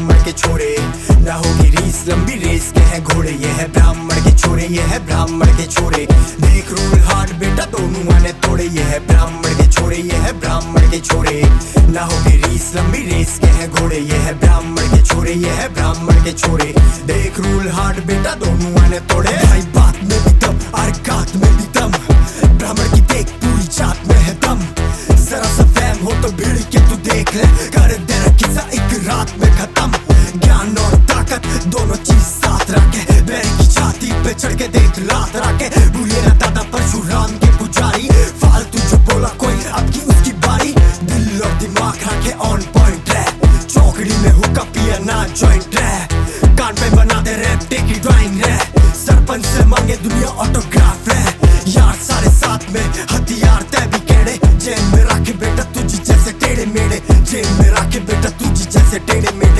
ब्राह्मण के छोरे, ना होगी रीस लंबी रेस के हैं घोड़े। ये है ब्राह्मण के छोरे, ये है ब्राह्मण के छोरे। देख रूल हार्ट बेटा दोनों आने तोड़े। ये है ब्राह्मण के छोरे, ये है ब्राह्मण के छोरे। ना होगी रीस लंबी रेस के हैं घोड़े। ये है ब्राह्मण के छोरे, ये है ब्राह्मण के छोरे। देख रूल हार्ट बेटा दोनों आने तोड़े। भाई बात में भी दम और गात में भी दम, ब्राह्मण की देख पूरी जात में है दम। जरा सा फैम हो तो भीड़ के तू देख ले, कर दे किस्सा एक रात में खत्म। ज्ञान और ताकत दोनों चीज साथ रखे, बैरी की छाती पे चढ़ के देख लात रखे। भूलिए ना दादा परशुराम के पुजारी, फालतू जो बोला कोई अब की उसकी बारी। दिल और दिमाग रखे ऑन पॉइंट रहे, चौकड़ी में हुक्का पिया ना जॉइंट रहे। कान पे बना दे रैप टेकी ड्राइंग रहे, सरपंच से मांगे दुनिया ऑटोग्राफ रहे। यार सारे साथ में हथियार तय भी केड़े, जेल में रखे बेटा तुझी जैसे टेढ़े मेढ़े। जेल में रखे बेटा तुझी जैसे टेढ़े मेढ़े।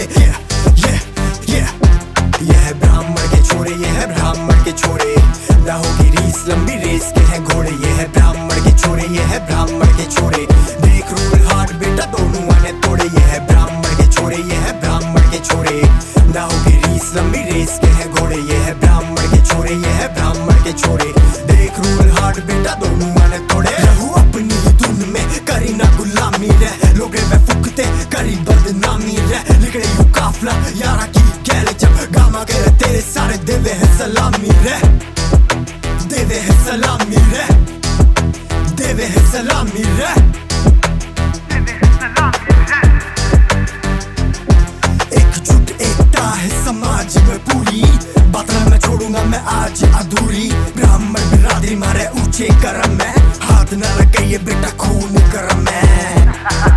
ये है ब्राह्मण के छोरे, ये है ब्राह्मण के छोरे। ना होगी रीस लंबी रेस के हैं घोड़े। ये है ब्राह्मण के छोरे, ये है ब्राह्मण के छोरे। देख रूल हार्ट बेटा दोनों आने तोड़े। ये है ब्राह्मण के छोरे, ये है ब्राह्मण के छोरे। ना होगी रीस लंबी रेस के हैं घोड़े। ये है ब्राह्मण के छोरे, ये है ब्राह्मण के छोरे। देख रूल हार्ट बेटा दोनों आने तोड़े। रहू अपनी ही धुन में करी ना गुलामी रह, लोगे वे फुकते करी बदनामी रह। निकले यू काफला यारा की गैल जब गामा गए तेरे सारे देवे है सलामी रह। देवे है सलामी रह, देवे है सलामी रह। एकजुट एकता है समाज में पूरी, बात मैं छोड़ूंगा मैं आज अधूरी। ब्राह्मण बिरादरी मारे ऊंचे करम में, हाथ न लगे ये बेटा खून करम में।